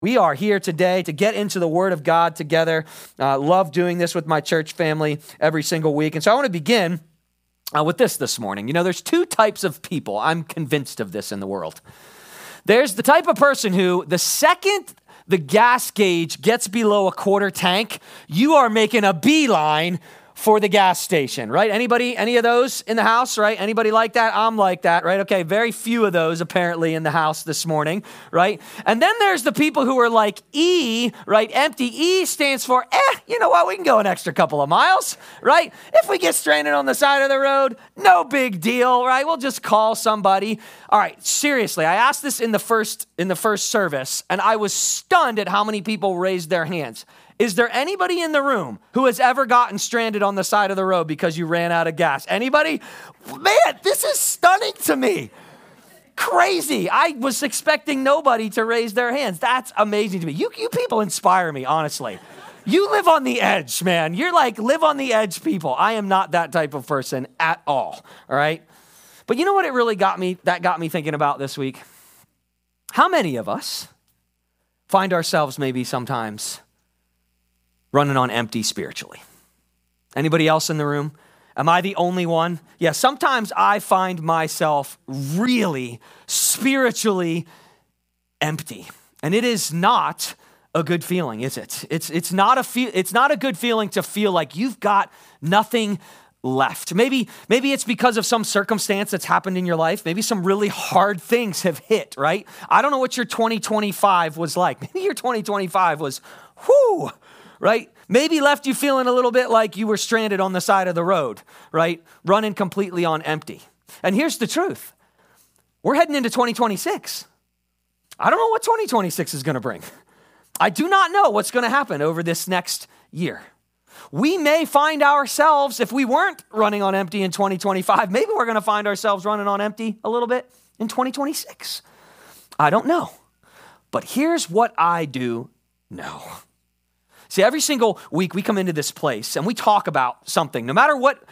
We are here today to get into the Word of God together. Love doing this with my church family every single week. And so I want to begin with this morning. You know, there's two types of people. I'm convinced of this in the world. There's the type of person who, the second the gas gauge gets below a quarter tank, you are making a beeline for the gas station, right? Anybody, any of those in the house, right? Anybody like that? I'm like that, right? Okay, very few of those apparently in the house this morning, right? And then there's the people who are like E, right? Empty. E stands for, you know what? We can go an extra couple of miles, right? If we get stranded on the side of the road, no big deal, right? We'll just call somebody. All right, seriously, I asked this in the first service, and I was stunned at how many people raised their hands. Is there anybody in the room who has ever gotten stranded on the side of the road because you ran out of gas? Anybody? Man, this is stunning to me. Crazy. I was expecting nobody to raise their hands. That's amazing to me. You people inspire me, honestly. You live on the edge, man. You're like live on the edge people. I am not that type of person at all right? But you know what it really got me thinking about this week? How many of us find ourselves maybe sometimes running on empty spiritually? Anybody else in the room? Am I the only one? Yeah, sometimes I find myself really spiritually empty. And it is not a good feeling, is it? It's not a good feeling to feel like you've got nothing left. Maybe it's because of some circumstance that's happened in your life. Maybe some really hard things have hit, right? I don't know what your 2025 was like. Maybe your 2025 was, right? Maybe left you feeling a little bit like you were stranded on the side of the road, right? Running completely on empty. And here's the truth. We're heading into 2026. I don't know what 2026 is going to bring. I do not know what's going to happen over this next year. We may find ourselves, if we weren't running on empty in 2025, maybe we're going to find ourselves running on empty a little bit in 2026. I don't know. But here's what I do know. See, every single week we come into this place and we talk about something. No matter what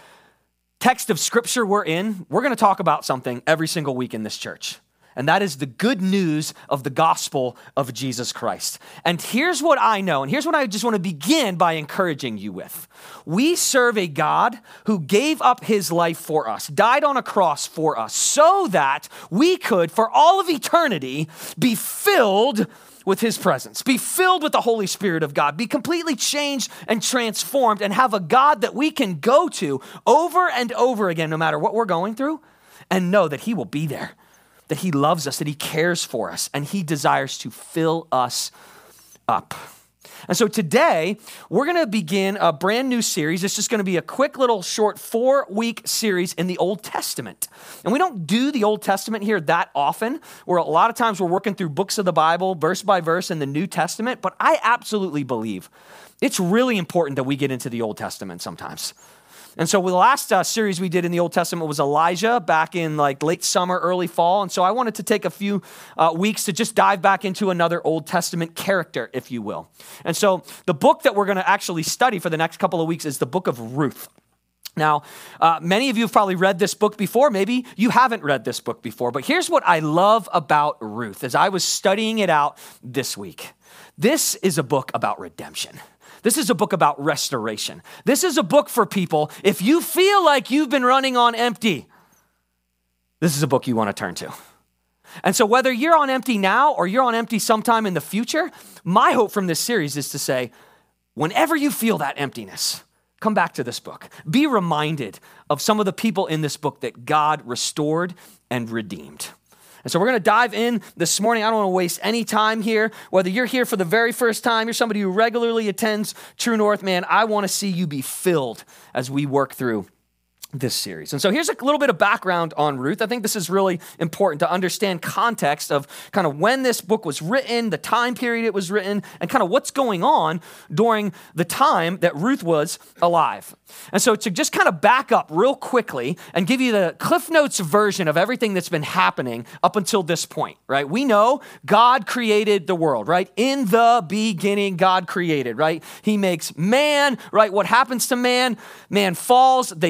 text of scripture we're in, we're going to talk about something every single week in this church. And that is the good news of the gospel of Jesus Christ. And here's what I know, and here's what I just want to begin by encouraging you with. We serve a God who gave up his life for us, died on a cross for us, so that we could, for all of eternity, be filled with his presence, be filled with the Holy Spirit of God, be completely changed and transformed, and have a God that we can go to over and over again, no matter what we're going through, and know that he will be there, that he loves us, that he cares for us, and he desires to fill us up. And so today, we're going to begin a brand new series. It's just going to be a quick little short 4-week series in the Old Testament. And we don't do the Old Testament here that often. A lot of times we're working through books of the Bible, verse by verse in the New Testament. But I absolutely believe it's really important that we get into the Old Testament sometimes. And so the last series we did in the Old Testament was Elijah back in like late summer, early fall. And so I wanted to take a few weeks to just dive back into another Old Testament character, if you will. And so the book that we're going to actually study for the next couple of weeks is the book of Ruth. Now, many of you have probably read this book before. Maybe you haven't read this book before. But here's what I love about Ruth as I was studying it out this week. This is a book about redemption. This is a book about restoration. This is a book for people, if you feel like you've been running on empty, this is a book you want to turn to. And so whether you're on empty now or you're on empty sometime in the future, my hope from this series is to say, whenever you feel that emptiness, come back to this book. Be reminded of some of the people in this book that God restored and redeemed. And so we're going to dive in this morning. I don't want to waste any time here. Whether you're here for the very first time, you're somebody who regularly attends True North, man, I want to see you be filled as we work through this series. And so here's a little bit of background on Ruth. I think this is really important to understand context of kind of when this book was written, the time period it was written, and kind of what's going on during the time that Ruth was alive. And so to just kind of back up real quickly and give you the Cliff Notes version of everything that's been happening up until this point, right? We know God created the world, right? In the beginning, God created, right? He makes man, right? What happens to man? Man falls, they sin,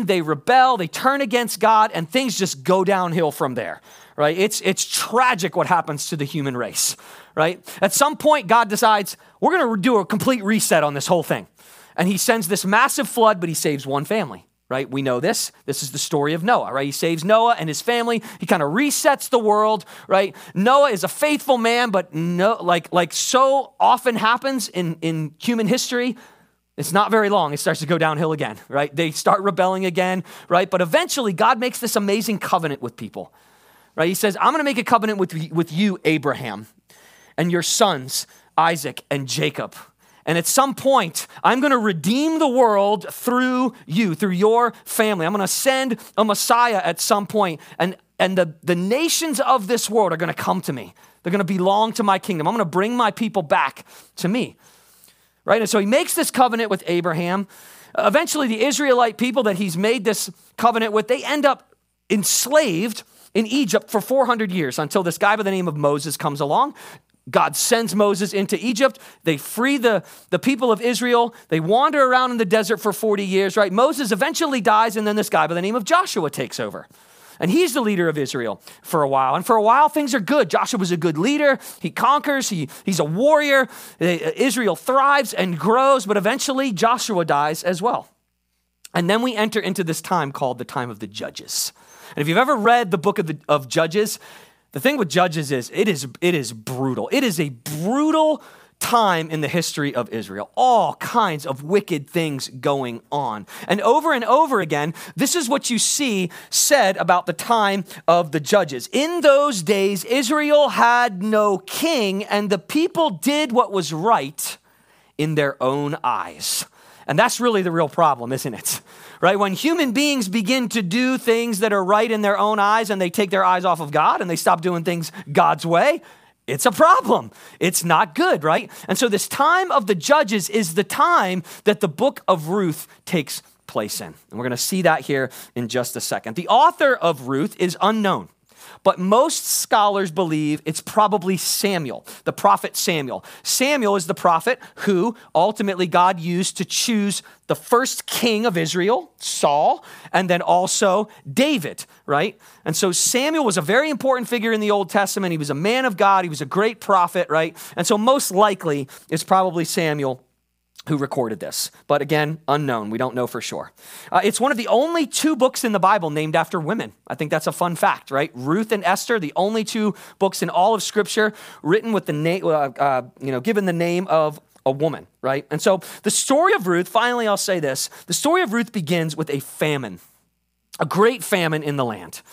sin, they rebel, they turn against God, and things just go downhill from there, right? It's tragic what happens to the human race, right? At some point, God decides, we're going to do a complete reset on this whole thing. And he sends this massive flood, but he saves one family, right? We know this. This is the story of Noah, right? He saves Noah and his family. He kind of resets the world, right? Noah is a faithful man, but like so often happens in human history, it's not very long. It starts to go downhill again, right? They start rebelling again, right? But eventually, God makes this amazing covenant with people, right? He says, I'm going to make a covenant with you, Abraham, and your sons, Isaac and Jacob. And at some point, I'm going to redeem the world through you, through your family. I'm going to send a Messiah at some point, and the nations of this world are going to come to me. They're going to belong to my kingdom. I'm going to bring my people back to me, right? And so he makes this covenant with Abraham. Eventually, the Israelite people that he's made this covenant with, they end up enslaved in Egypt for 400 years until this guy by the name of Moses comes along. God sends Moses into Egypt. They free the people of Israel. They wander around in the desert for 40 years, right? Moses eventually dies, and then this guy by the name of Joshua takes over. And he's the leader of Israel for a while. And for a while, things are good. Joshua was a good leader. He conquers. He's a warrior. Israel thrives and grows, but eventually Joshua dies as well. And then we enter into this time called the time of the Judges. And if you've ever read the book of Judges, the thing with Judges is it is brutal. It is a brutal time in the history of Israel. All kinds of wicked things going on. And over again, this is what you see said about the time of the Judges. In those days, Israel had no king, and the people did what was right in their own eyes. And that's really the real problem, isn't it? Right? When human beings begin to do things that are right in their own eyes and they take their eyes off of God and they stop doing things God's way, it's a problem. It's not good, right? And so this time of the Judges is the time that the book of Ruth takes place in. And we're going to see that here in just a second. The author of Ruth is unknown, but most scholars believe it's probably Samuel, the prophet Samuel. Samuel is the prophet who ultimately God used to choose the first king of Israel, Saul, and then also David, right? And so Samuel was a very important figure in the Old Testament. He was a man of God. He was a great prophet, right? And so most likely it's probably Samuel who recorded this. But again, unknown. We don't know for sure. It's one of the only two books in the Bible named after women. I think that's a fun fact, right? Ruth and Esther, the only two books in all of Scripture written with the name, given the name of a woman, right? And so the story of Ruth, finally I'll say this, the story of Ruth begins with a famine, a great famine in the land.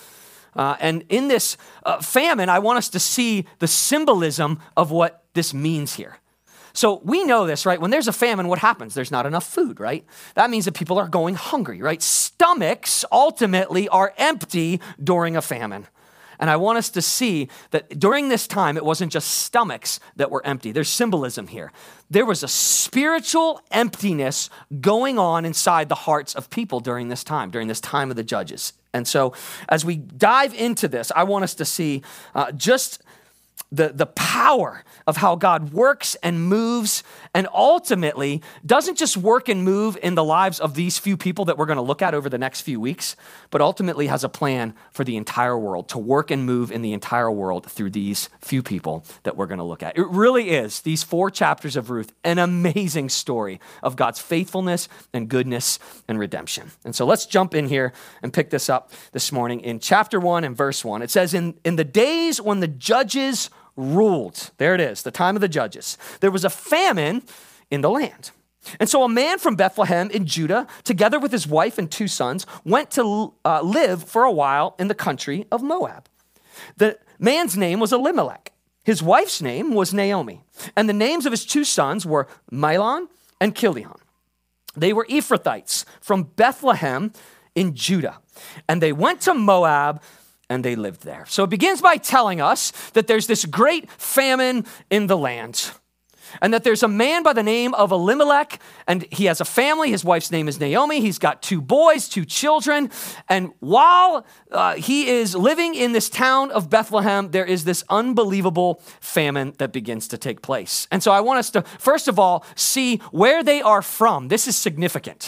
And in this famine, I want us to see the symbolism of what this means here. So we know this, right? When there's a famine, what happens? There's not enough food, right? That means that people are going hungry, right? Stomachs ultimately are empty during a famine. And I want us to see that during this time, it wasn't just stomachs that were empty. There's symbolism here. There was a spiritual emptiness going on inside the hearts of people during this time of the Judges. And so as we dive into this, I want us to see just the power of how God works and moves and ultimately doesn't just work and move in the lives of these few people that we're going to look at over the next few weeks, but ultimately has a plan for the entire world, to work and move in the entire world through these few people that we're going to look at. It really is, these 4 chapters of Ruth, an amazing story of God's faithfulness and goodness and redemption. And so let's jump in here and pick this up this morning in chapter 1 and verse 1. It says, in the days when the judges ruled, there it is, the time of the Judges, there was a famine in the land. And so a man from Bethlehem in Judah, together with his wife and 2 sons, went to live for a while in the country of Moab. The man's name was Elimelech. His wife's name was Naomi. And the names of his 2 sons were Mahlon and Chilion. They were Ephrathites from Bethlehem in Judah. And they went to Moab and they lived there. So it begins by telling us that there's this great famine in the land, and that there's a man by the name of Elimelech, and he has a family. His wife's name is Naomi. He's got 2 boys, 2 children. And while he is living in this town of Bethlehem, there is this unbelievable famine that begins to take place. And so I want us to, first of all, see where they are from. This is significant.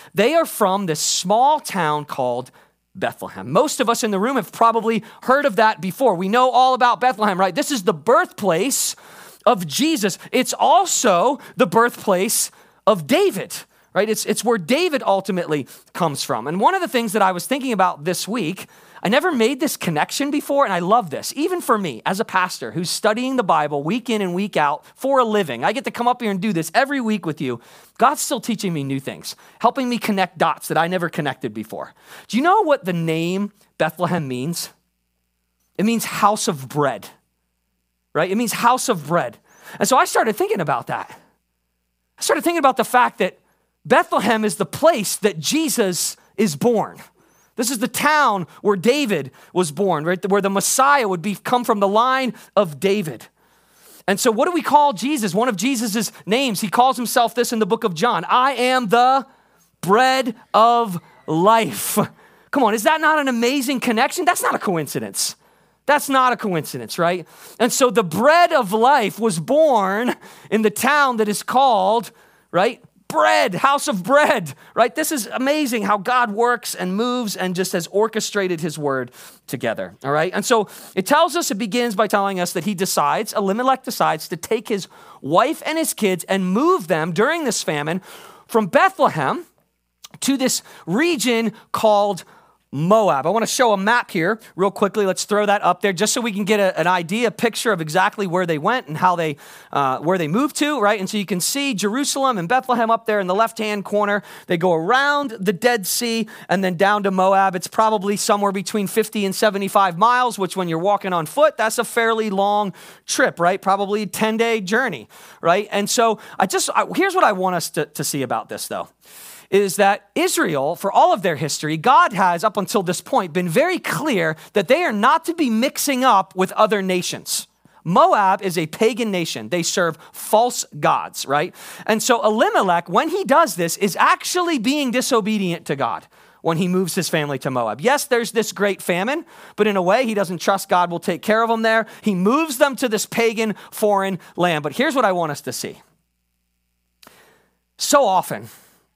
They are from this small town called Bethlehem. Most of us in the room have probably heard of that before. We know all about Bethlehem, right? This is the birthplace of Jesus. It's also the birthplace of David, right? It's where David ultimately comes from. And one of the things that I was thinking about this week, I never made this connection before, and I love this. Even for me, as a pastor who's studying the Bible week in and week out for a living, I get to come up here and do this every week with you. God's still teaching me new things, helping me connect dots that I never connected before. Do you know what the name Bethlehem means? It means house of bread, right? It means house of bread. And so I started thinking about that. I started thinking about the fact that Bethlehem is the place that Jesus is born. This is the town where David was born, right? Where the Messiah would come from the line of David. And so what do we call Jesus? One of Jesus's names, he calls himself this in the book of John. I am the bread of life. Come on, is that not an amazing connection? That's not a coincidence. That's not a coincidence, right? And so the bread of life was born in the town that is called, right? Bread, house of bread, right? This is amazing how God works and moves and just has orchestrated his word together, all right? And so it tells us, it begins by telling us that Elimelech decides to take his wife and his kids and move them during this famine from Bethlehem to this region called Moab. I want to show a map here real quickly. Let's throw that up there just so we can get an idea, a picture of exactly where they went and how where they moved to, right? And so you can see Jerusalem and Bethlehem up there in the left-hand corner. They go around the Dead Sea and then down to Moab. It's probably somewhere between 50 and 75 miles, which when you're walking on foot, that's a fairly long trip, right? Probably a 10-day journey, right? And so here's what I want us to see about this, though. Is that Israel, for all of their history, God has, up until this point, been very clear that they are not to be mixing up with other nations. Moab is a pagan nation. They serve false gods, right? And so Elimelech, when he does this, is actually being disobedient to God when he moves his family to Moab. Yes, there's this great famine, but in a way, he doesn't trust God will take care of them there. He moves them to this pagan foreign land. But here's what I want us to see. So often,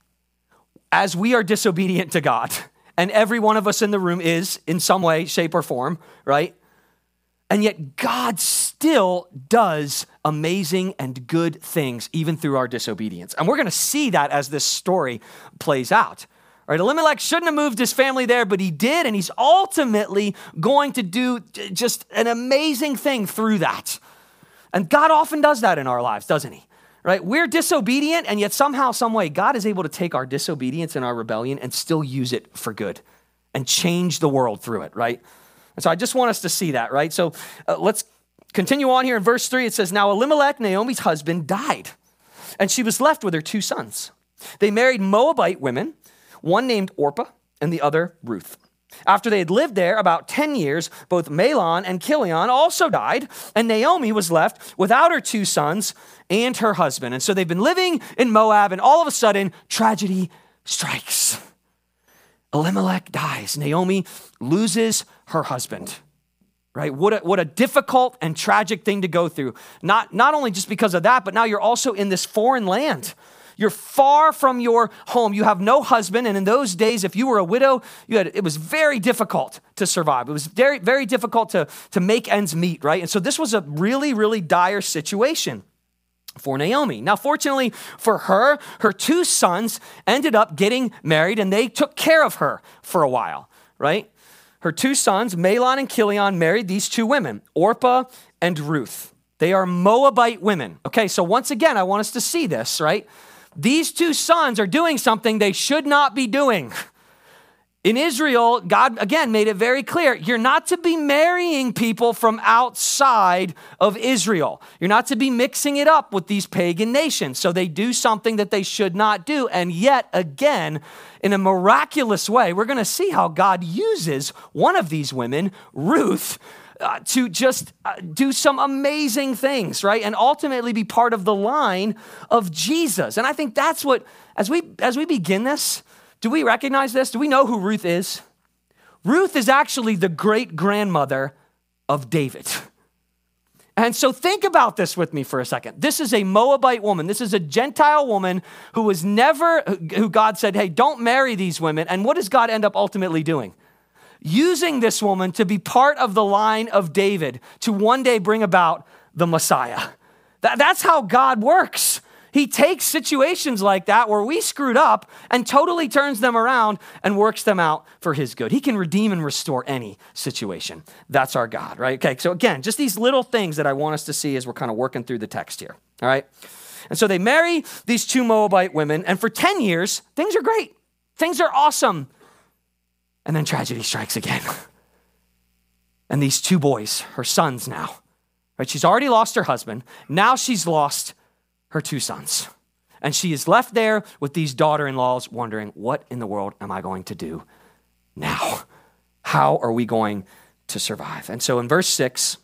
as we are disobedient to God, and every one of us in the room is in some way, shape, or form, right? And yet God still does amazing and good things even through our disobedience. And we're going to see that as this story plays out. Right? Elimelech shouldn't have moved his family there, but he did, and he's ultimately going to do just an amazing thing through that. And God often does that in our lives, doesn't he? Right? We're disobedient, and yet somehow, some way, God is able to take our disobedience and our rebellion and still use it for good and change the world through it, right? And so I just want us to see that, right? So let's continue on here in verse 3. It says, now Elimelech, Naomi's husband, died, and she was left with her 2 sons. They married Moabite women, one named Orpah and the other Ruth. After they had lived there about 10 years, both Mahlon and Chilion also died, and Naomi was left without her 2 sons and her husband. And so they've been living in Moab, and all of a sudden, tragedy strikes. Elimelech dies. Naomi loses her husband. Right? What a difficult and tragic thing to go through. Not only just because of that, but now you're also in this foreign land. You're far from your home. You have no husband. And in those days, if you were a widow, it was very difficult to survive. It was very, very difficult to make ends meet, right? And so this was a really, really dire situation for Naomi. Now, fortunately for her 2 sons ended up getting married, and they took care of her for a while, right? Her 2 sons, Mahlon and Chilion, married these 2 women, Orpah and Ruth. They are Moabite women. Okay, so once again, I want us to see this, right? These 2 sons are doing something they should not be doing. In Israel, God, again, made it very clear, you're not to be marrying people from outside of Israel. You're not to be mixing it up with these pagan nations. So they do something that they should not do. And yet, again, in a miraculous way, we're going to see how God uses one of these women, Ruth, to just do some amazing things, right? And ultimately be part of the line of Jesus. And I think that's what, as we begin this, do we recognize this? Do we know who Ruth is? Ruth is actually the great-grandmother of David. And so think about this with me for a second. This is a Moabite woman. This is a Gentile woman who God said, hey, don't marry these women. And what does God end up ultimately doing? Using this woman to be part of the line of David to one day bring about the Messiah. That's how God works. He takes situations like that where we screwed up and totally turns them around and works them out for his good. He can redeem and restore any situation. That's our God, right? Okay, so again, just these little things that I want us to see as we're kind of working through the text here, all right? And so they marry these two Moabite women, and for 10 years, things are great. Things are awesome. And then tragedy strikes again. And these two boys, her sons now, right? She's already lost her husband. Now she's lost her two sons. And she is left there with these daughter-in-laws wondering, what in the world am I going to do now? How are we going to survive? And so in verse 6,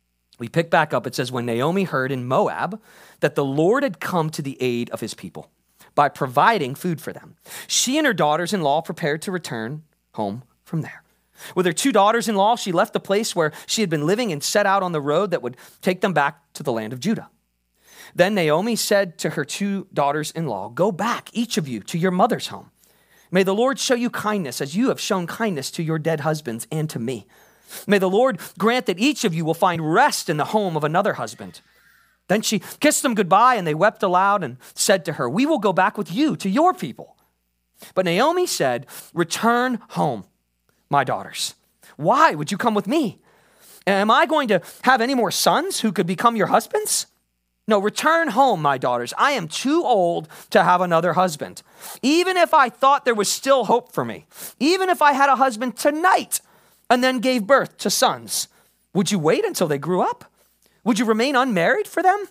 we pick back up. It says, when Naomi heard in Moab that the Lord had come to the aid of his people by providing food for them, she and her daughters-in-law prepared to return home from there. With her two daughters-in-law, she left the place where she had been living and set out on the road that would take them back to the land of Judah. Then Naomi said to her two daughters-in-law, go back, each of you, to your mother's home. May the Lord show you kindness as you have shown kindness to your dead husbands and to me. May the Lord grant that each of you will find rest in the home of another husband. Then she kissed them goodbye, and they wept aloud and said to her, we will go back with you to your people. But Naomi said, return home, my daughters. Why would you come with me? Am I going to have any more sons who could become your husbands? No, return home, my daughters. I am too old to have another husband. Even if I thought there was still hope for me, even if I had a husband tonight and then gave birth to sons, would you wait until they grew up? Would you remain unmarried for them?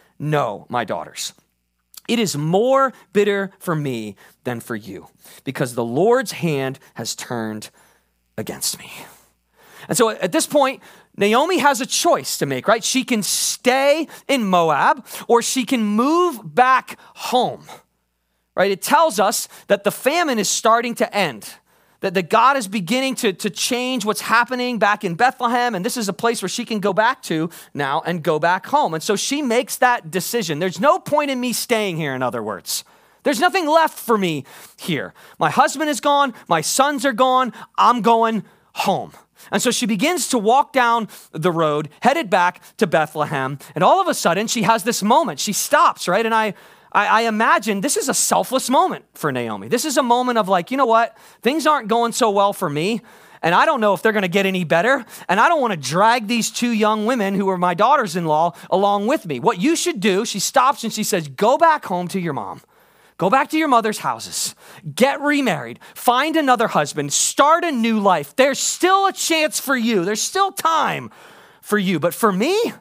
No, my daughters. It is more bitter for me than for you, because the Lord's hand has turned against me. And so at this point, Naomi has a choice to make, right? She can stay in Moab or she can move back home, right? It tells us that the famine is starting to end, that God is beginning to change what's happening back in Bethlehem, and this is a place where she can go back to now and go back home. And so she makes that decision. There's no point in me staying here, in other words. There's nothing left for me here. My husband is gone. My sons are gone. I'm going home. And so she begins to walk down the road, headed back to Bethlehem. And all of a sudden, she has this moment. She stops, right? And I imagine this is a selfless moment for Naomi. This is a moment of like, you know what? Things aren't going so well for me. And I don't know if they're going to get any better. And I don't want to drag these two young women who are my daughters-in-law along with me. What you should do, she stops and she says, go back home to your mom. Go back to your mother's houses, get remarried, find another husband, start a new life. There's still a chance for you. There's still time for you. But for me,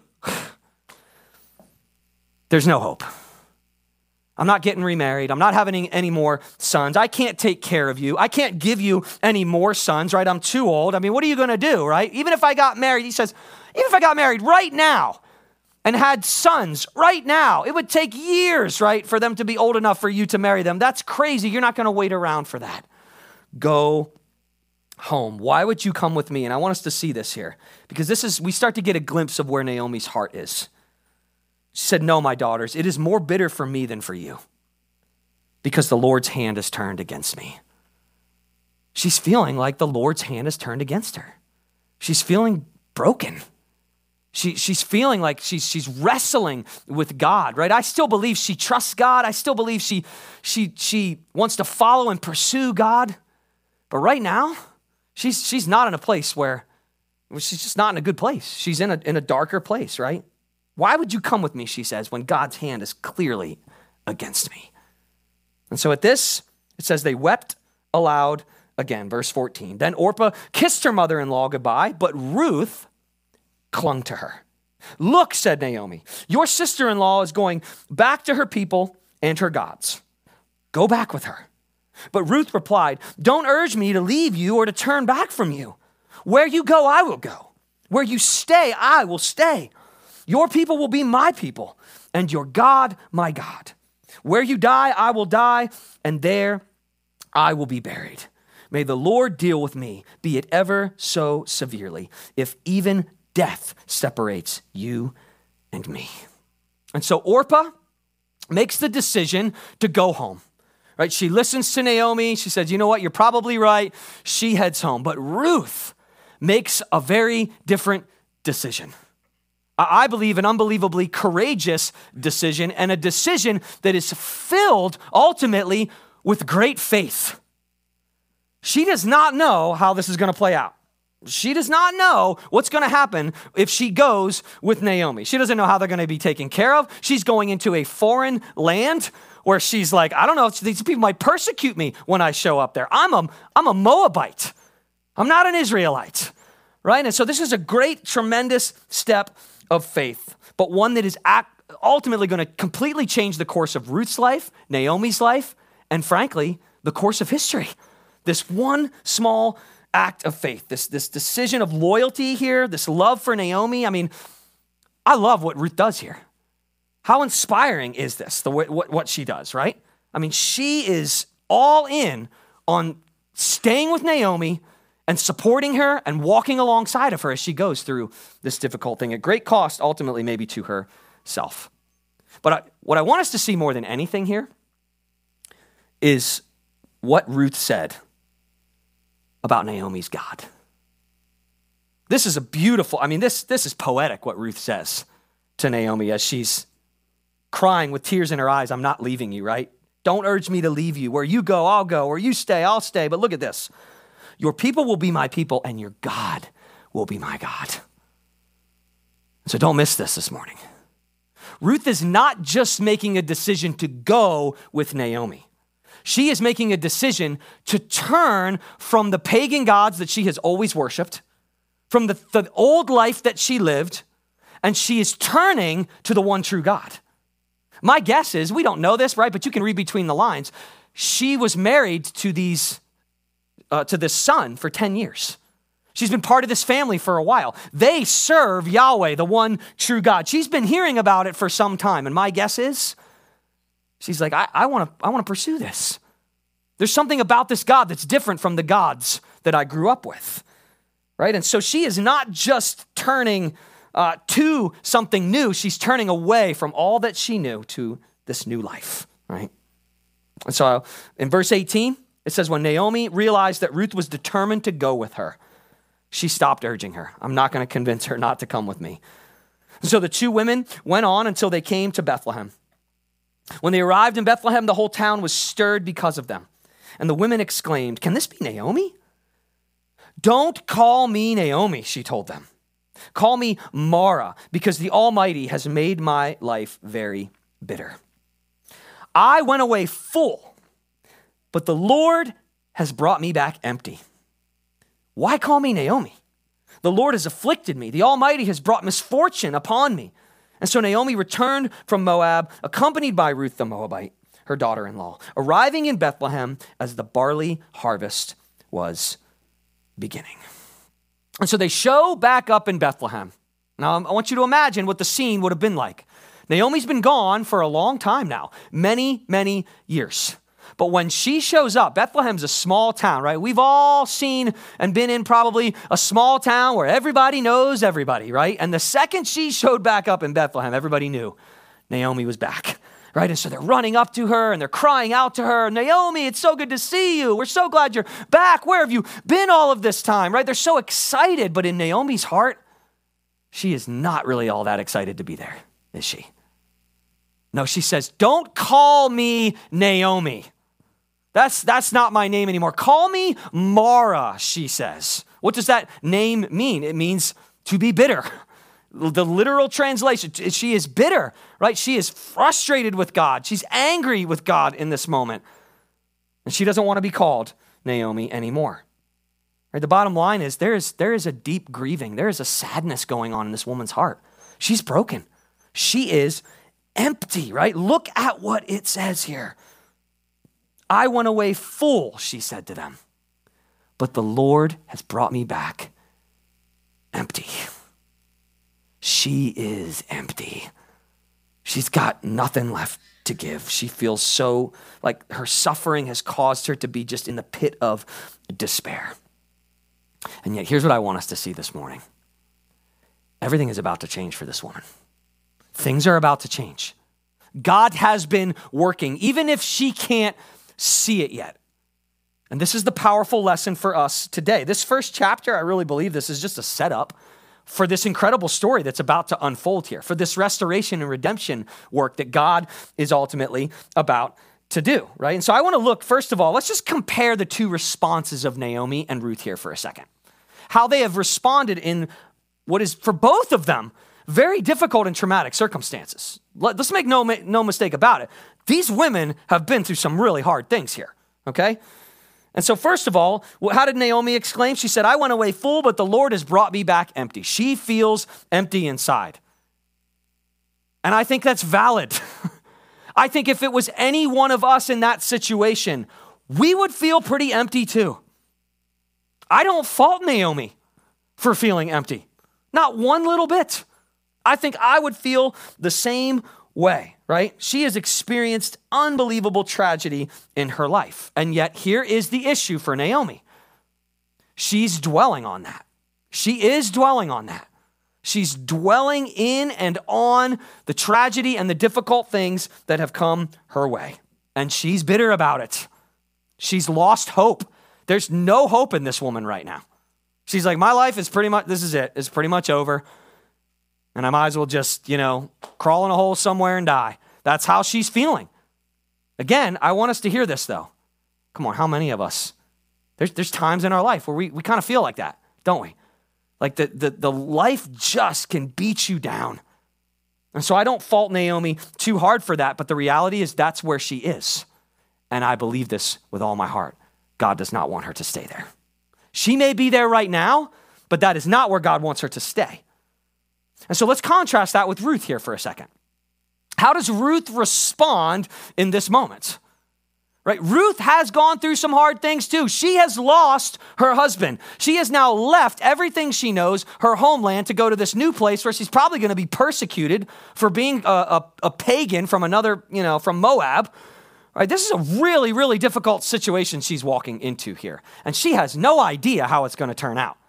there's no hope. I'm not getting remarried. I'm not having any more sons. I can't take care of you. I can't give you any more sons, right? I'm too old. I mean, what are you going to do, right? Even if I got married, he says, even if I got married right now, and had sons right now, it would take years, right, for them to be old enough for you to marry them. That's crazy. You're not going to wait around for that. Go home. Why would you come with me? And I want us to see this here, because we start to get a glimpse of where Naomi's heart is. She said, no, my daughters, it is more bitter for me than for you, because the Lord's hand is turned against me. She's feeling like the Lord's hand is turned against her. She's feeling broken. She's feeling like she's wrestling with God, right? I still believe she trusts God. I still believe she wants to follow and pursue God. But right now, she's not in a place where she's just not in a good place. She's in a darker place, right? Why would you come with me, she says, when God's hand is clearly against me? And so at this, it says they wept aloud again, verse 14. Then Orpah kissed her mother-in-law goodbye, but Ruth clung to her. Look, said Naomi, your sister-in-law is going back to her people and her gods. Go back with her. But Ruth replied, don't urge me to leave you or to turn back from you. Where you go, I will go. Where you stay, I will stay. Your people will be my people, and your God, my God. Where you die, I will die, and there I will be buried. May the Lord deal with me, be it ever so severely, if even death separates you and me. And so Orpah makes the decision to go home, right? She listens to Naomi. She says, you know what? You're probably right. She heads home. But Ruth makes a very different decision. I believe an unbelievably courageous decision, and a decision that is filled ultimately with great faith. She does not know how this is going to play out. She does not know what's going to happen if she goes with Naomi. She doesn't know how they're going to be taken care of. She's going into a foreign land where she's like, I don't know, these people might persecute me when I show up there. I'm a Moabite. I'm not an Israelite, right? And so this is a great, tremendous step of faith, but one that is ultimately going to completely change the course of Ruth's life, Naomi's life, and frankly, the course of history. This one small act of faith, this decision of loyalty here, this love for Naomi. I mean, I love what Ruth does here. How inspiring is this, what she does, right? I mean, she is all in on staying with Naomi and supporting her and walking alongside of her as she goes through this difficult thing at great cost, ultimately maybe to herself. But what I want us to see more than anything here is what Ruth said about Naomi's God. This is a beautiful, I mean, this is poetic what Ruth says to Naomi as she's crying with tears in her eyes, I'm not leaving you, right? Don't urge me to leave you. Where you go, I'll go. Where you stay, I'll stay. But look at this. Your people will be my people, and your God will be my God. So don't miss this morning. Ruth is not just making a decision to go with Naomi. She is making a decision to turn from the pagan gods that she has always worshiped, from the old life that she lived, and she is turning to the one true God. My guess is, we don't know this, right? But you can read between the lines. She was married to this son for 10 years. She's been part of this family for a while. They serve Yahweh, the one true God. She's been hearing about it for some time. And my guess is, she's like, I want to pursue this. There's something about this God that's different from the gods that I grew up with, right? And so she is not just turning to something new. She's turning away from all that she knew to this new life, right? And so in verse 18, it says, when Naomi realized that Ruth was determined to go with her, she stopped urging her. I'm not going to convince her not to come with me. So the two women went on until they came to Bethlehem. When they arrived in Bethlehem, the whole town was stirred because of them. And the women exclaimed, can this be Naomi? Don't call me Naomi, she told them. Call me Mara, because the Almighty has made my life very bitter. I went away full, but the Lord has brought me back empty. Why call me Naomi? The Lord has afflicted me. The Almighty has brought misfortune upon me. And so Naomi returned from Moab, accompanied by Ruth the Moabite, her daughter-in-law, arriving in Bethlehem as the barley harvest was beginning. And so they show back up in Bethlehem. Now, I want you to imagine what the scene would have been like. Naomi's been gone for a long time now, many, many years. But when she shows up, Bethlehem's a small town, right? We've all seen and been in probably a small town where everybody knows everybody, right? And the second she showed back up in Bethlehem, everybody knew Naomi was back, right? And so they're running up to her and they're crying out to her, Naomi, it's so good to see you. We're so glad you're back. Where have you been all of this time, right? They're so excited, but in Naomi's heart, she is not really all that excited to be there, is she? No, she says, don't call me Naomi. That's not my name anymore. Call me Mara, she says. What does that name mean? It means to be bitter. The literal translation, she is bitter, right? She is frustrated with God. She's angry with God in this moment. And she doesn't want to be called Naomi anymore. Right? The bottom line is there is a deep grieving. There is a sadness going on in this woman's heart. She's broken. She is empty, right? Look at what it says here. I went away full, she said to them, but the Lord has brought me back empty. She is empty. She's got nothing left to give. She feels so like her suffering has caused her to be just in the pit of despair. And yet, here's what I want us to see this morning. everything is about to change for this woman. Things are about to change. God has been working, even if she can't see it yet. And this is the powerful lesson for us today. This first chapter, I really believe this is just a setup for this incredible story that's about to unfold here, for this restoration and redemption work that God is ultimately about to do, right? And so I want to look, first of all, let's just compare the two responses of Naomi and Ruth here for a second. How they have responded in what is, for both of them, very difficult and traumatic circumstances. Let's make no mistake about it. These women have been through some really hard things here, okay? And so first of all, how did Naomi exclaim? She said, I went away full, but the Lord has brought me back empty. She feels empty inside. And I think that's valid. I think if it was any one of us in that situation, we would feel pretty empty too. I don't fault Naomi for feeling empty. Not one little bit. I think I would feel the same way, right? She has experienced unbelievable tragedy in her life. And yet here is the issue for Naomi. She's dwelling on that. She is dwelling on that. She's dwelling in and on the tragedy and the difficult things that have come her way. And she's bitter about it. She's lost hope. There's no hope in this woman right now. She's like, my life is pretty much, this is it. It's pretty much over. And I might as well just, crawl in a hole somewhere and die. That's how she's feeling. Again, I want us to hear this though. Come on, how many of us? There's times in our life where we kind of feel like that, don't we? Like the life just can beat you down. And so I don't fault Naomi too hard for that, but the reality is that's where she is. And I believe this with all my heart. God does not want her to stay there. She may be there right now, but that is not where God wants her to stay. And so let's contrast that with Ruth here for a second. How does Ruth respond in this moment? Right? Ruth has gone through some hard things too. She has lost her husband. She has now left everything she knows, her homeland, to go to this new place where she's probably going to be persecuted for being a pagan from another, from Moab. Right? This is a really, really difficult situation she's walking into here. And she has no idea how it's going to turn out.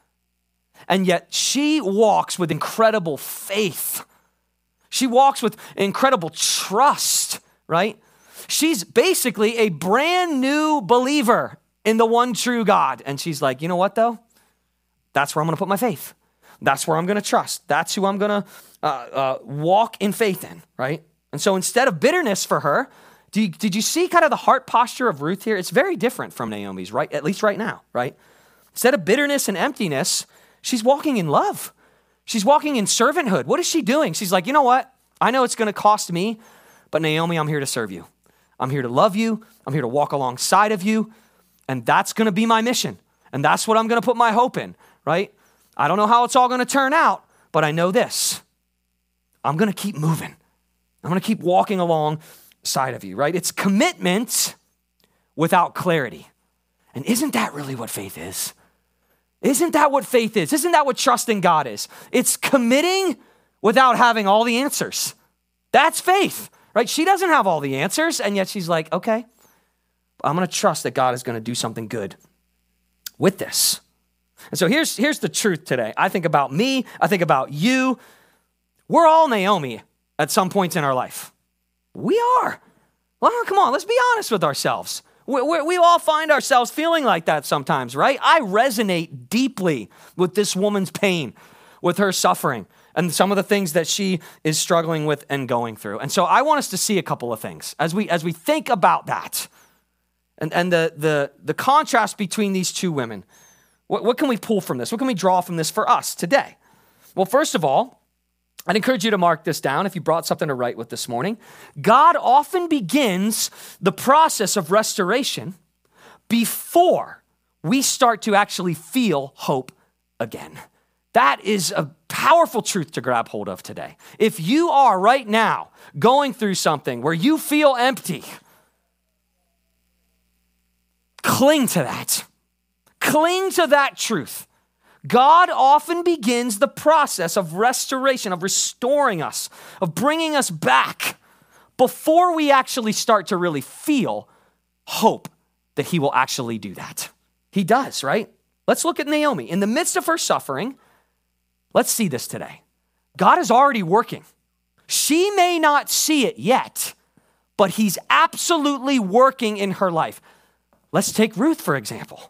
And yet she walks with incredible faith. She walks with incredible trust, right? She's basically a brand new believer in the one true God. And she's like, you know what though? That's where I'm going to put my faith. That's where I'm going to trust. That's who I'm going to walk in faith in, right? And so instead of bitterness for her, did you see kind of the heart posture of Ruth here? It's very different from Naomi's, right? At least right now, right? Instead of bitterness and emptiness, she's walking in love. She's walking in servanthood. What is she doing? She's like, you know what? I know it's going to cost me, but Naomi, I'm here to serve you. I'm here to love you. I'm here to walk alongside of you. And that's going to be my mission. And that's what I'm going to put my hope in, right? I don't know how it's all going to turn out, but I know this. I'm going to keep moving. I'm going to keep walking alongside of you, right? It's commitment without clarity. And isn't that really what faith is? Isn't that what faith is? Isn't that what trusting God is? It's committing without having all the answers. That's faith, right? She doesn't have all the answers, and yet she's like, okay, I'm going to trust that God is going to do something good with this. And so here's the truth today. I think about me. I think about you. We're all Naomi at some points in our life. We are. Well, come on, let's be honest with ourselves. We all find ourselves feeling like that sometimes, right? I resonate deeply with this woman's pain, with her suffering, and some of the things that she is struggling with and going through. And so I want us to see a couple of things as we think about that and the contrast between these two women. What can we pull from this? What can we draw from this for us today? Well, first of all, I'd encourage you to mark this down if you brought something to write with this morning. God often begins the process of restoration before we start to actually feel hope again. That is a powerful truth to grab hold of today. If you are right now going through something where you feel empty, cling to that. Cling to that truth. God often begins the process of restoration, of restoring us, of bringing us back before we actually start to really feel hope that he will actually do that. He does, right? Let's look at Naomi. In the midst of her suffering, let's see this today. God is already working. She may not see it yet, but he's absolutely working in her life. Let's take Ruth, for example.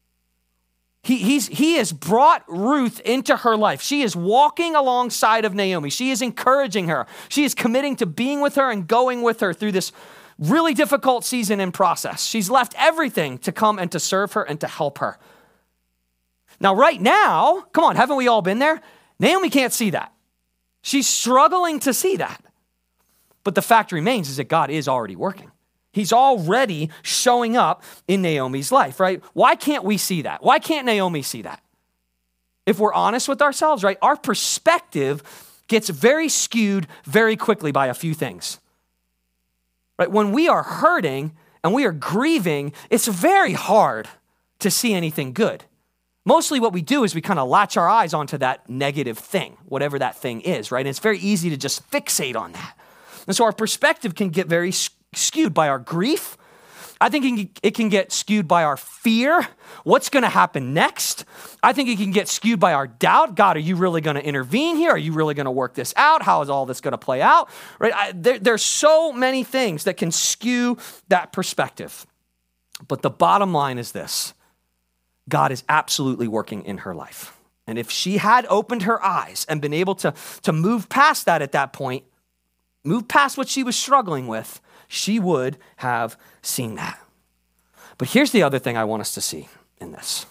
He has brought Ruth into her life. She is walking alongside of Naomi. She is encouraging her. She is committing to being with her and going with her through this really difficult season and process. She's left everything to come and to serve her and to help her. Now, right now, come on, haven't we all been there? Naomi can't see that. She's struggling to see that. But the fact remains is that God is already working. He's already showing up in Naomi's life, right? Why can't we see that? Why can't Naomi see that? If we're honest with ourselves, right, our perspective gets very skewed very quickly by a few things. Right? When we are hurting and we are grieving, it's very hard to see anything good. Mostly what we do is we kind of latch our eyes onto that negative thing, whatever that thing is, right? And it's very easy to just fixate on that. And so our perspective can get very skewed by our grief. I think it can get skewed by our fear. What's going to happen next? I think it can get skewed by our doubt. God, are you really going to intervene here? Are you really going to work this out? How is all this going to play out? Right? There's so many things that can skew that perspective. But the bottom line is this. God is absolutely working in her life. And if she had opened her eyes and been able to move past that at that point, move past what she was struggling with, she would have seen that. But here's the other thing I want us to see in this.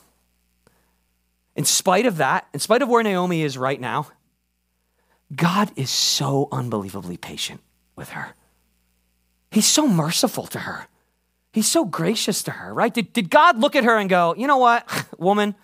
In spite of that, in spite of where Naomi is right now, God is so unbelievably patient with her. He's so merciful to her. He's so gracious to her, right? Did God look at her and go, you know what, woman,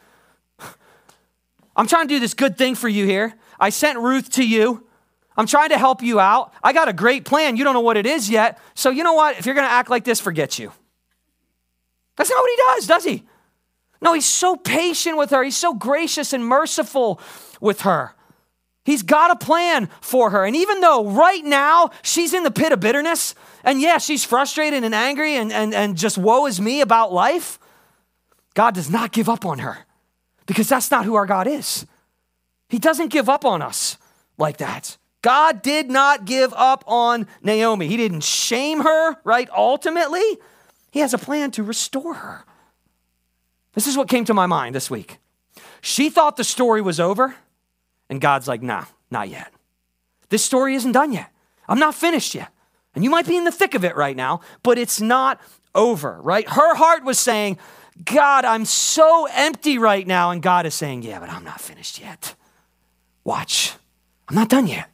I'm trying to do this good thing for you here. I sent Ruth to you. I'm trying to help you out. I got a great plan. You don't know what it is yet. So you know what? If you're going to act like this, forget you. That's not what he does he? No, he's so patient with her. He's so gracious and merciful with her. He's got a plan for her. And even though right now she's in the pit of bitterness, and yeah, she's frustrated and angry and just woe is me about life, God does not give up on her because that's not who our God is. He doesn't give up on us like that. God did not give up on Naomi. He didn't shame her, right? Ultimately, he has a plan to restore her. This is what came to my mind this week. She thought the story was over, and God's like, nah, not yet. This story isn't done yet. I'm not finished yet. And you might be in the thick of it right now, but it's not over, right? Her heart was saying, God, I'm so empty right now. And God is saying, yeah, but I'm not finished yet. Watch, I'm not done yet.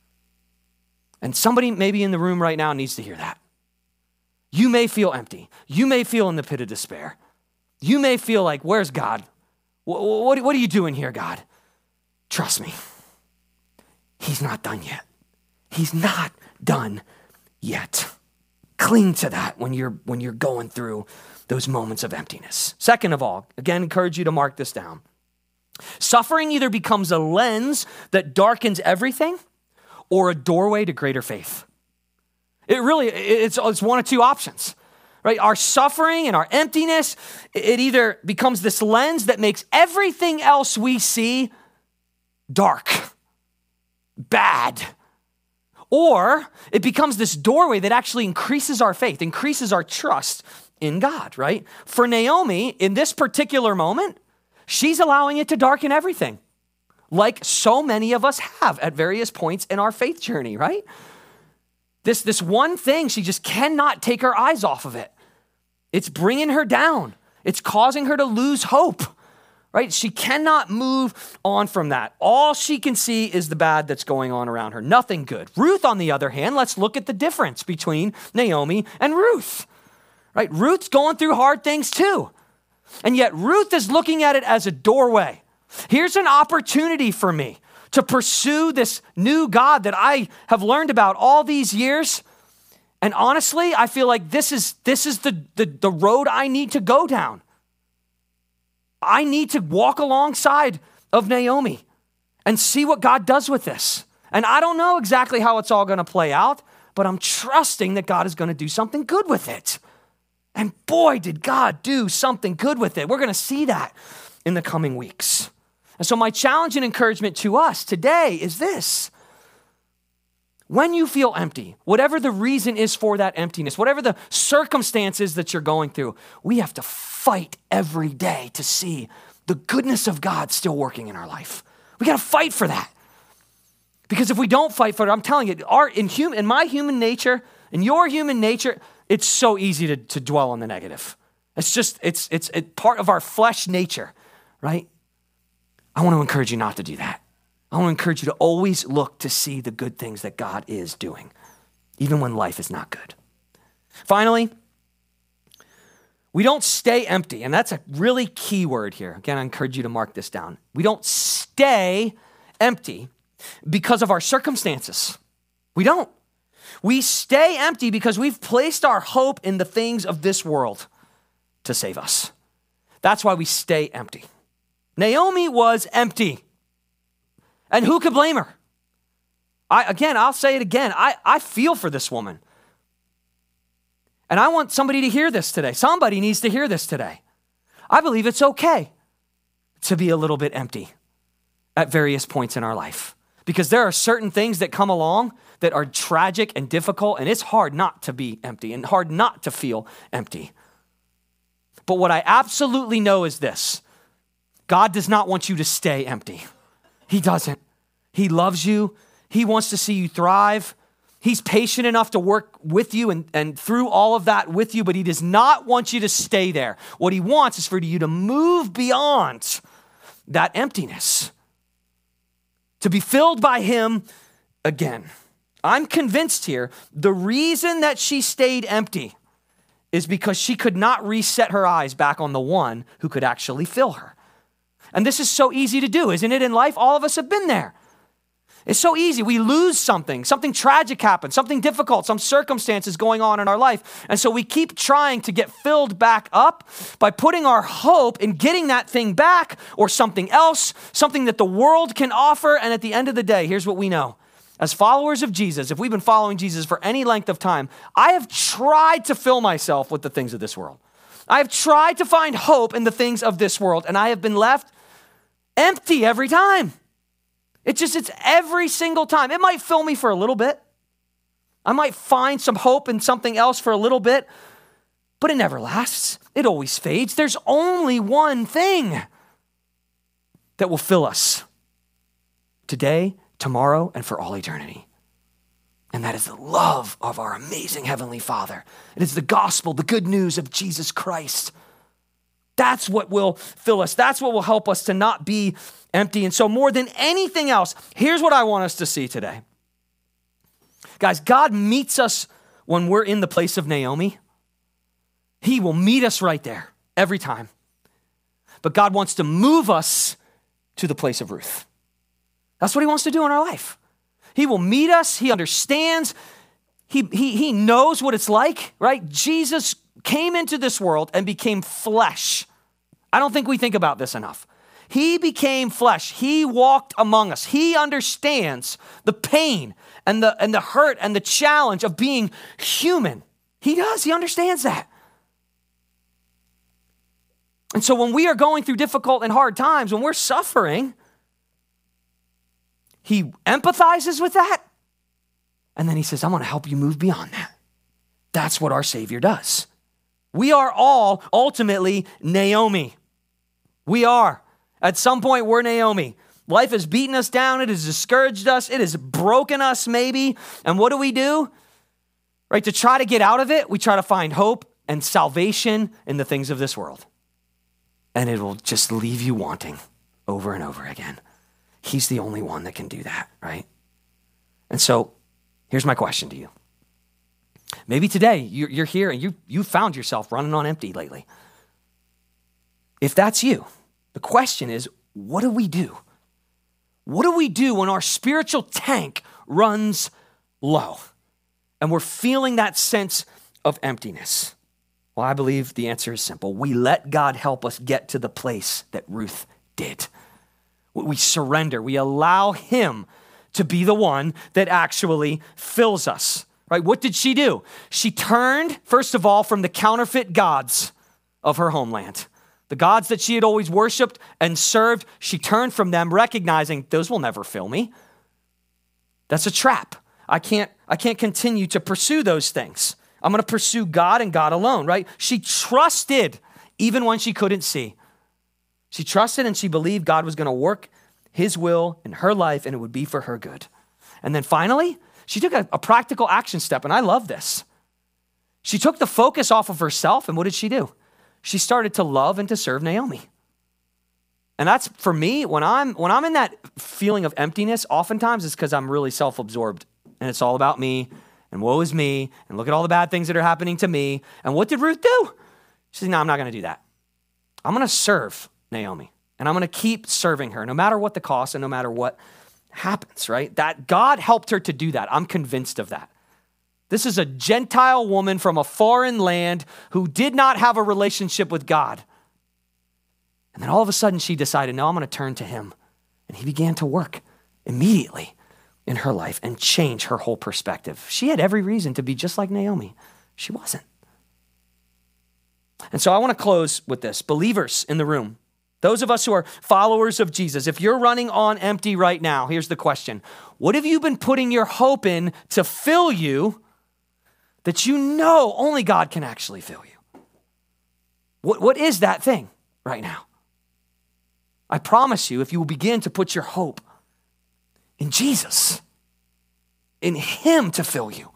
And somebody maybe in the room right now needs to hear that. You may feel empty. You may feel in the pit of despair. You may feel like, where's God? What are you doing here, God? Trust me. He's not done yet. He's not done yet. Cling to that when you're going through those moments of emptiness. Second of all, again, encourage you to mark this down. Suffering either becomes a lens that darkens everything or a doorway to greater faith. It's one of two options, right? Our suffering and our emptiness, it either becomes this lens that makes everything else we see dark, bad, or it becomes this doorway that actually increases our faith, increases our trust in God, right? For Naomi, in this particular moment, she's allowing it to darken everything, like so many of us have at various points in our faith journey, right? This one thing, she just cannot take her eyes off of it. It's bringing her down. It's causing her to lose hope, right? She cannot move on from that. All she can see is the bad that's going on around her, nothing good. Ruth, on the other hand, let's look at the difference between Naomi and Ruth, right? Ruth's going through hard things too. And yet Ruth is looking at it as a doorway. Here's an opportunity for me to pursue this new God that I have learned about all these years. And honestly, I feel like this is the road I need to go down. I need to walk alongside of Naomi and see what God does with this. And I don't know exactly how it's all going to play out, but I'm trusting that God is going to do something good with it. And boy, did God do something good with it. We're going to see that in the coming weeks. And so my challenge and encouragement to us today is this. When you feel empty, whatever the reason is for that emptiness, whatever the circumstances that you're going through, we have to fight every day to see the goodness of God still working in our life. We got to fight for that. Because if we don't fight for it, I'm telling you, in my human nature, in your human nature, it's so easy to dwell on the negative. It's part of our flesh nature, right? I want to encourage you not to do that. I want to encourage you to always look to see the good things that God is doing, even when life is not good. Finally, we don't stay empty, and that's a really key word here. Again, I encourage you to mark this down. We don't stay empty because of our circumstances. We don't. We stay empty because we've placed our hope in the things of this world to save us. That's why we stay empty. Naomi was empty. And who could blame her? I'll say it again. I feel for this woman. And I want somebody to hear this today. Somebody needs to hear this today. I believe it's okay to be a little bit empty at various points in our life. Because there are certain things that come along that are tragic and difficult, and it's hard not to be empty and hard not to feel empty. But what I absolutely know is this. God does not want you to stay empty. He doesn't. He loves you. He wants to see you thrive. He's patient enough to work with you and through all of that with you, but he does not want you to stay there. What he wants is for you to move beyond that emptiness, to be filled by him again. I'm convinced here the reason that she stayed empty is because she could not reset her eyes back on the one who could actually fill her. And this is so easy to do, isn't it? In life, all of us have been there. It's so easy. We lose something tragic happens, something difficult, some circumstances going on in our life. And so we keep trying to get filled back up by putting our hope in getting that thing back or something else, something that the world can offer. And at the end of the day, here's what we know. As followers of Jesus, if we've been following Jesus for any length of time, I have tried to fill myself with the things of this world. I have tried to find hope in the things of this world, and I have been left empty every time. It's every single time. It might fill me for a little bit. I might find some hope in something else for a little bit, but it never lasts. It always fades. There's only one thing that will fill us today, tomorrow, and for all eternity. And that is the love of our amazing Heavenly Father. It is the gospel, the good news of Jesus Christ. That's what will fill us. That's what will help us to not be empty. And so more than anything else, here's what I want us to see today. Guys, God meets us when we're in the place of Naomi. He will meet us right there every time. But God wants to move us to the place of Ruth. That's what he wants to do in our life. He will meet us. He understands. He knows what it's like, right? Jesus came into this world and became flesh. I don't think we think about this enough. He became flesh. He walked among us. He understands the pain and the hurt and the challenge of being human. He does. He understands that. And so when we are going through difficult and hard times, when we're suffering, he empathizes with that. And then he says, I'm going to help you move beyond that. That's what our Savior does. We are all ultimately Naomi. We are. At some point, we're Naomi. Life has beaten us down. It has discouraged us. It has broken us maybe. And what do? Right, to try to get out of it, we try to find hope and salvation in the things of this world. And it will just leave you wanting over and over again. He's the only one that can do that, right? And so here's my question to you. Maybe today you're here and you found yourself running on empty lately. If that's you, the question is, what do we do? What do we do when our spiritual tank runs low and we're feeling that sense of emptiness? Well, I believe the answer is simple. We let God help us get to the place that Ruth did. We surrender. We allow him to be the one that actually fills us. Right? What did she do? She turned, first of all, from the counterfeit gods of her homeland. The gods that she had always worshiped and served, she turned from them, recognizing those will never fill me. That's a trap. I can't continue to pursue those things. I'm going to pursue God and God alone, right? She trusted even when she couldn't see. She trusted and she believed God was going to work his will in her life and it would be for her good. And then finally, she took a practical action step, and I love this. She took the focus off of herself, and what did she do? She started to love and to serve Naomi. And that's, for me, when I'm in that feeling of emptiness, oftentimes it's because I'm really self-absorbed, and it's all about me, and woe is me, and look at all the bad things that are happening to me. And what did Ruth do? She said, no, I'm not going to do that. I'm going to serve Naomi, and I'm going to keep serving her, no matter what the cost and no matter what happens, right? That God helped her to do that. I'm convinced of that. This is a Gentile woman from a foreign land who did not have a relationship with God. And then all of a sudden she decided, no, I'm going to turn to him. And he began to work immediately in her life and change her whole perspective. She had every reason to be just like Naomi. She wasn't. And so I want to close with this. Believers in the room, those of us who are followers of Jesus, if you're running on empty right now, here's the question. What have you been putting your hope in to fill you that you know only God can actually fill you? What is that thing right now? I promise you, if you will begin to put your hope in Jesus, in him to fill you,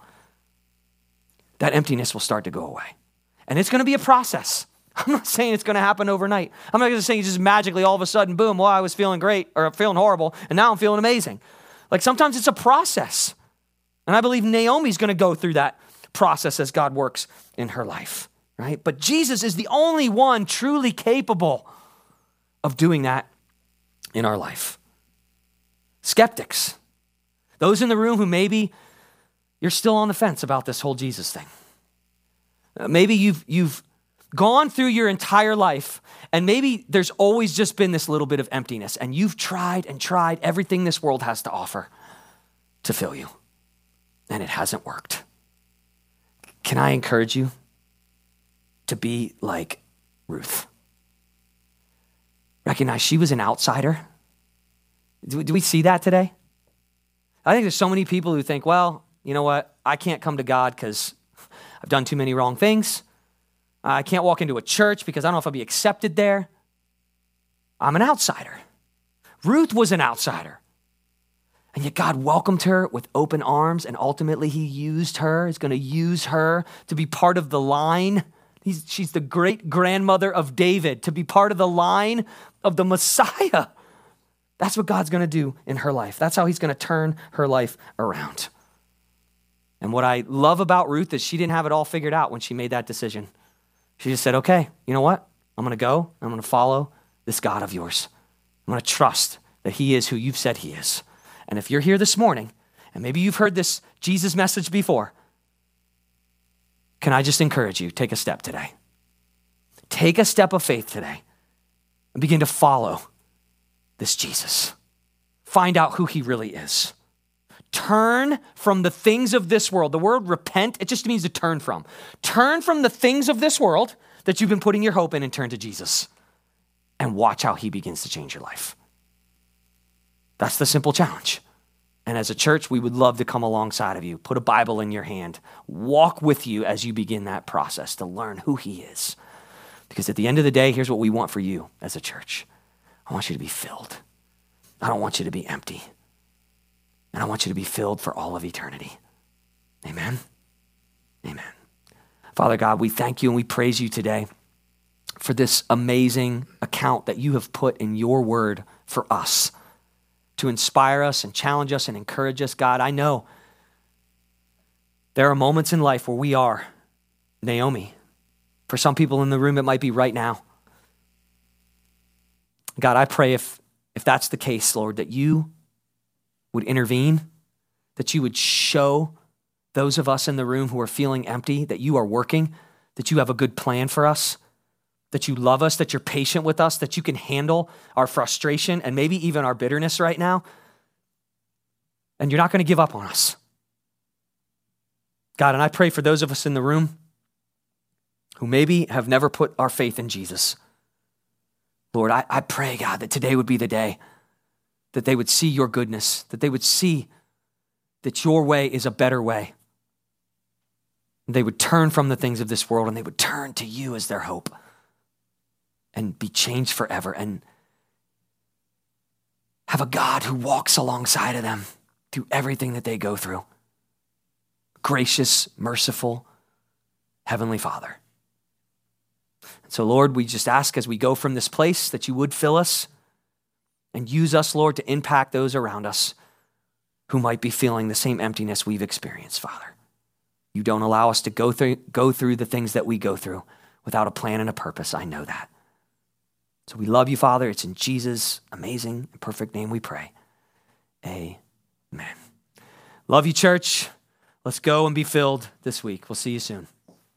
that emptiness will start to go away. And it's going to be a process. I'm not saying it's going to happen overnight. I'm not just saying it's just magically all of a sudden, boom, well, I was feeling great or feeling horrible, and now I'm feeling amazing. Like sometimes it's a process. And I believe Naomi's going to go through that process as God works in her life, right? But Jesus is the only one truly capable of doing that in our life. Skeptics, those in the room who maybe you're still on the fence about this whole Jesus thing. Maybe you've gone through your entire life, and maybe there's always just been this little bit of emptiness, and you've tried and tried everything this world has to offer to fill you, and it hasn't worked. Can I encourage you to be like Ruth? Recognize she was an outsider. Do we see that today? I think there's so many people who think, well, you know what? I can't come to God because I've done too many wrong things. I can't walk into a church because I don't know if I'll be accepted there. I'm an outsider. Ruth was an outsider. And yet God welcomed her with open arms, and ultimately he used her. He's going to use her to be part of the line. She's the great grandmother of David, to be part of the line of the Messiah. That's what God's going to do in her life. That's how he's going to turn her life around. And what I love about Ruth is she didn't have it all figured out when she made that decision. She just said, okay, you know what? I'm going to go. I'm going to follow this God of yours. I'm going to trust that he is who you've said he is. And if you're here this morning, and maybe you've heard this Jesus message before, can I just encourage you, take a step today. Take a step of faith today and begin to follow this Jesus. Find out who he really is. Turn from the things of this world. The word repent, it just means to turn from. Turn from the things of this world that you've been putting your hope in and turn to Jesus. And watch how he begins to change your life. That's the simple challenge. And as a church, we would love to come alongside of you, put a Bible in your hand, walk with you as you begin that process to learn who he is. Because at the end of the day, here's what we want for you as a church. I want you to be filled. I don't want you to be empty. And I want you to be filled for all of eternity. Amen? Amen. Father God, we thank you and we praise you today for this amazing account that you have put in your word for us to inspire us and challenge us and encourage us. God, I know there are moments in life where we are Naomi. For some people in the room, it might be right now. God, I pray if that's the case, Lord, that you would intervene, that you would show those of us in the room who are feeling empty that you are working, that you have a good plan for us, that you love us, that you're patient with us, that you can handle our frustration and maybe even our bitterness right now. And you're not going to give up on us. God, and I pray for those of us in the room who maybe have never put our faith in Jesus. Lord, I pray, God, that today would be the day that they would see your goodness, that they would see that your way is a better way. They would turn from the things of this world and they would turn to you as their hope and be changed forever and have a God who walks alongside of them through everything that they go through. Gracious, merciful, Heavenly Father. So, Lord, we just ask as we go from this place that you would fill us and use us, Lord, to impact those around us who might be feeling the same emptiness we've experienced, Father. You don't allow us to go through the things that we go through without a plan and a purpose. I know that. So we love you, Father. It's in Jesus' amazing and perfect name we pray. Amen. Love you, church. Let's go and be filled this week. We'll see you soon.